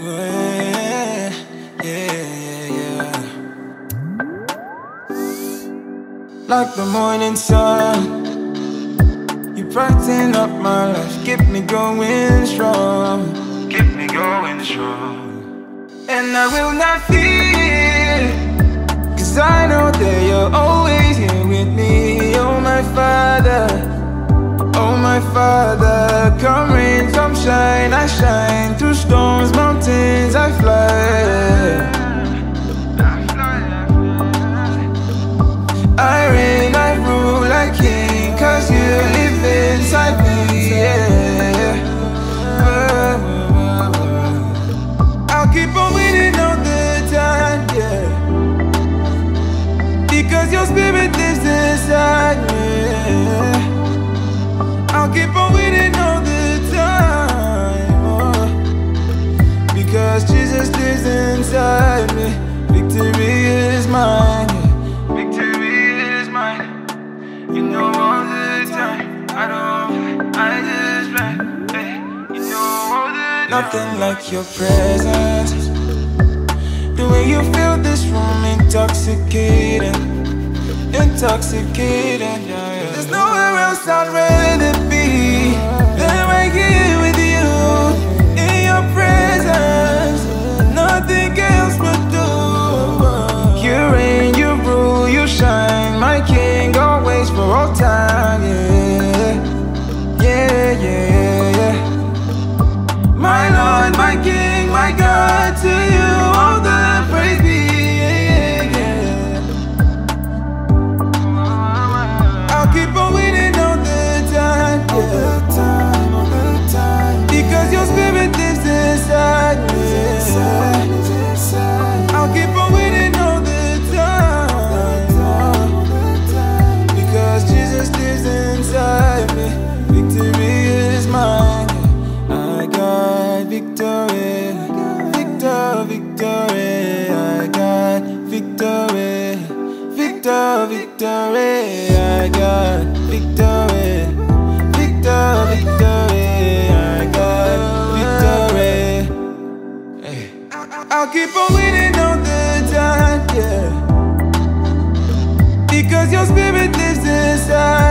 yeah. Like the morning sun, you brighten up my life, keep me going strong, keep me going strong. And I will not fear, 'cause I know that you're always here with me. Oh my Father, oh my Father, come rain, come shine, I shine. Through storms, mountains, I fly. I reign, I rule like king, 'cause you live inside me, yeah. I'll keep on winning all the time, yeah, because your spirit lives inside me. I'll keep on winning all the time, oh, because Jesus lives inside me. Victory is mine, yeah. Victory is mine. You know all the time. I just run, hey. You know all the time. Nothing like your presence. The way you fill this room, intoxicating, intoxicating, yeah, yeah. There's nowhere else I'd rather be than right here with you, in your presence. Nothing else would do. You reign, you rule, you shine, my King, always for all time, yeah, yeah, yeah, yeah. My Lord, my King, my God, to you all the praise be, yeah, yeah. I'll keep on winning all the time, yeah. All the time, all the time, because your spirit lives inside me. I'll keep on winning all the time, because Jesus lives inside me. Victory is mine. I got victory, victory. I got victory, victory. I got victory, victory. I got victory. Hey. I'll keep on winning all the time, yeah, because your spirit lives inside.